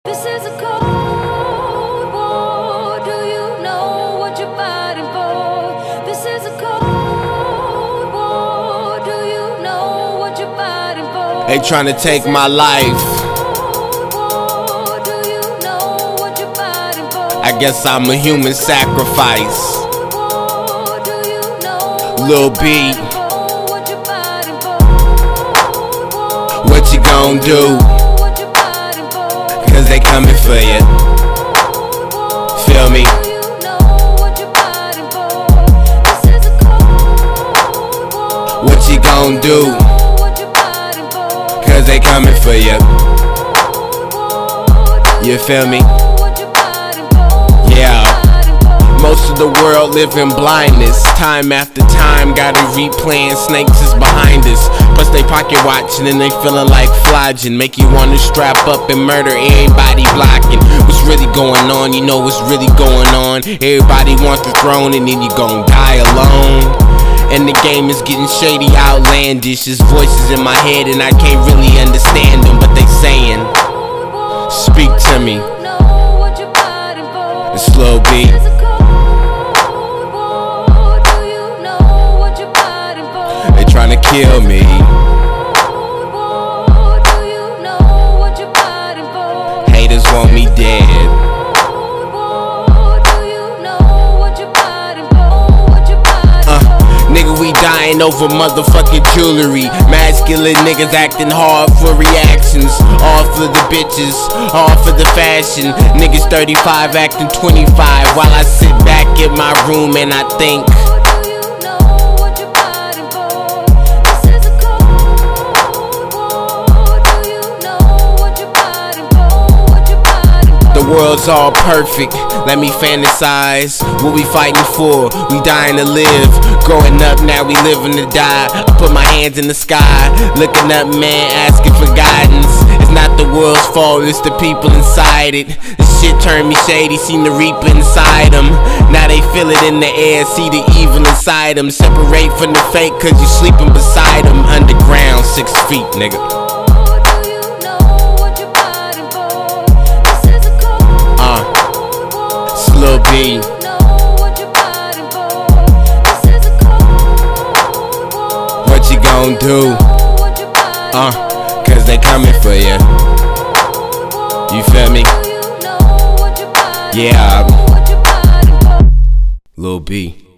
This is a cold war. Do you know what you're fighting for? This is a cold war. Do you know what you're fighting for? They trying to take my life. Do you know what you're fighting for? I guess I'm a human sacrifice. Do you know Lil B, what you're fighting for? what you gon' do? What you're fighting for? Cause they coming for you. Feel me? Do you know what you're fighting for? This is a cold war. What you gon' do? What you're fighting for? Cause they coming for you. You feel me? What you're fighting for? Yeah. Most of the world live in blindness. Time after time, got 'em replaying snakes is behind us. Plus they pocket watching and they feeling like flogging. Make you wanna strap up and murder everybody blocking. What's really going on? You know what's really going on. Everybody wants the throne and then you gon' die alone. And the game is getting shady, outlandish. There's voices in my head and I can't really understand them, but they saying, speak to me. Know what you're fighting for? It's Lil B. This is a cold war. Do you know what you're fighting for? They tryna kill me. Cold war. Do you know what you're fighting for? Haters want me dead. Cold war. Do you know what you're fighting for? What you're fighting for? Nigga, we dying over motherfucking jewelry. Masculine niggas acting hard for reactions. All for the bitches, all for the fashion. Niggas 35 acting 25 while I sit back in my room and I think. Do you know what you're fighting for? This is a cold war. Do you know what you're fighting for? What you're fighting for? The world's all perfect, let me fantasize. What we fighting for? We dying to live. Growing up, now we living to die. I put my hands in the sky, looking up, man, asking for guidance. It's not the world's fault, it's the people inside it. This shit turned me shady, seen the reaper inside them. Now they feel it in the air, see the evil inside them. Separate from the fake, cause you sleeping beside them. Underground, 6 feet, nigga. Do you know what you're fighting for? This is a cold war. It's Lil B. Know what you're fighting for? This is a cold war. What you gon' do? What you're fighting for? Cause they coming for you. You feel me? Do you know what you're fighting for? Yeah, What you're fighting for? Lil B.